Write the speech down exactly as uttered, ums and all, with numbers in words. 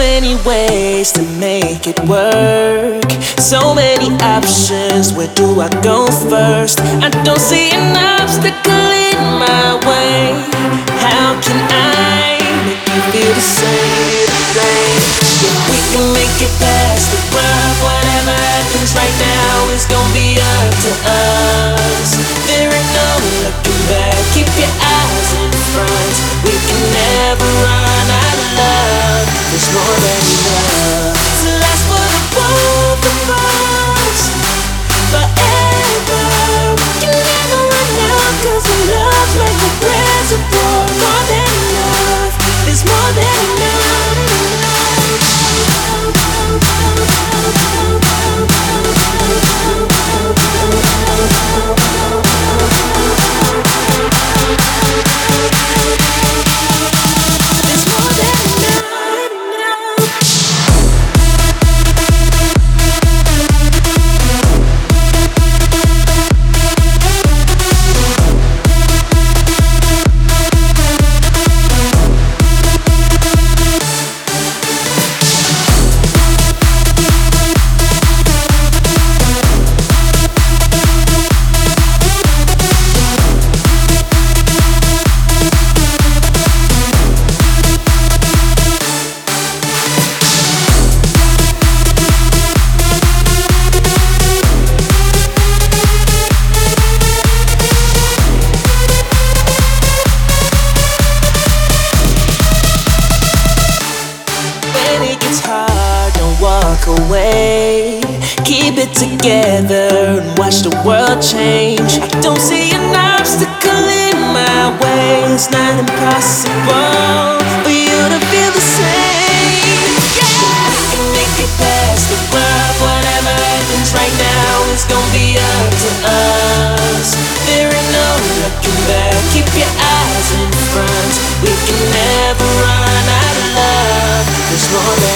many ways to make it work. So many options, where do I go first? I don't see an obstacle in my way. How can I make you feel the same? If we can make it past the rough, whatever happens right now is gonna be up to us. There ain't no looking back, keep your eyes in front. We can never run out of love. There's more than enough to last for the both of us forever. We can never run out, cause the love's like a reservoir. More than enough, there's more than enough. Away, keep it together and watch the world change. I don't see an obstacle in my way. It's not impossible for you to feel the same. Yeah, we can make it past the rough. Whatever happens right now is gonna be up to us. There ain't no looking back, keep your eyes in front. We can never run out of love. There's more than